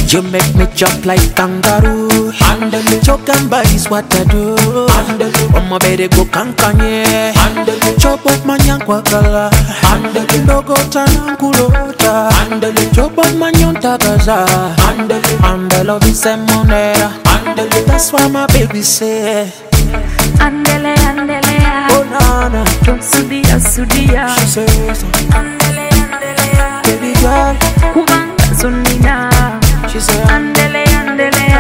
You make me jump like kangaroo. Andale, choke and bite is what I do. Andale, on my bed go kankanye. Andale, chop up my nyankwa kala. Andale, logo tanankulota. Andale, chop up my nyontagaza. Andale, andalo visemonera. Andale, that's why my baby say. Andele, andele, Oh nana, sudia, sudia. she says. Andele, andele, Baby girl, kubanga sunina. she said. Andele, andele,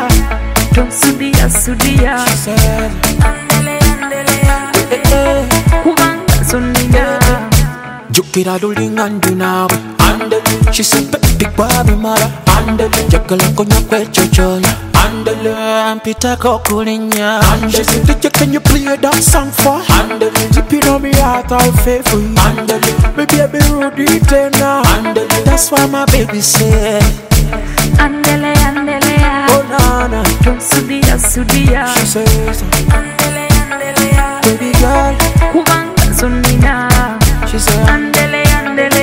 sudia, sudia. She said. Andele, andele, kubanga sunina. Jukira dulingan dinawe. Andele, she said big baby mara. Andele, jakala konya kwe chochonya. Andele, ampita kokulinya. She said DJ, can you play that song for? Andele, deep in my heart I'll pay for you. Andele, maybe I be rude now. Andele, that's why my baby said. Andele, andele, Oh nana, sudia, sudia. she says. Andele, andele, Baby girl, kubanga sunina. she said. Andele, andele,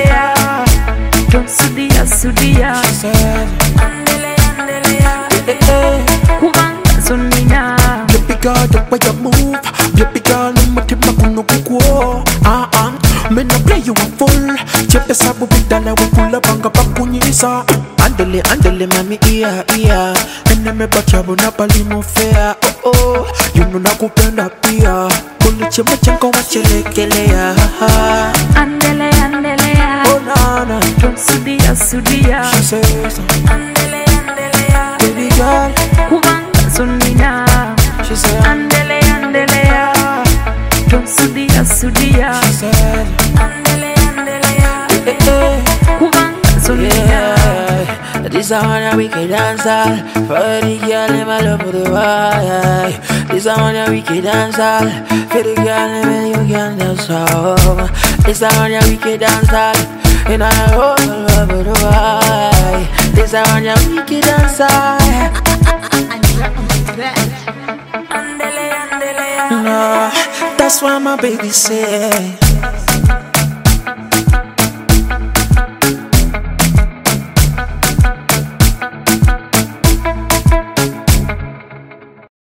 sudia, sudia. She said. Andele, andele, kubanga sunina. Baby girl, the way you move. Baby girl, umutima kuno kukuo. Me no play you a full. Chepe sabu bidala wakula banga pakunyisa. Andele, andele mami iya, iya. Ene me bachabu na pali mo fea. Oh oh, you know nakupenda pia. Kuliche machenko wachelekelea. Andele, andele, Oh nana, sudia, sudia. she says. Andele, andele, Baby girl, kubanga sunina. she said. Andele, andele, sudia, sudia. She said. Andele, andele, kubanga sunina. Yeah, this a one a wicked dancer. For the girl, them a love for the boy. This a one a wicked dancer. For the girl, them you can dance home. This a one a wicked dancer. And I hope you love for the boy. This a one a wicked dancer. Andele, andele, Nah, that's why my baby say.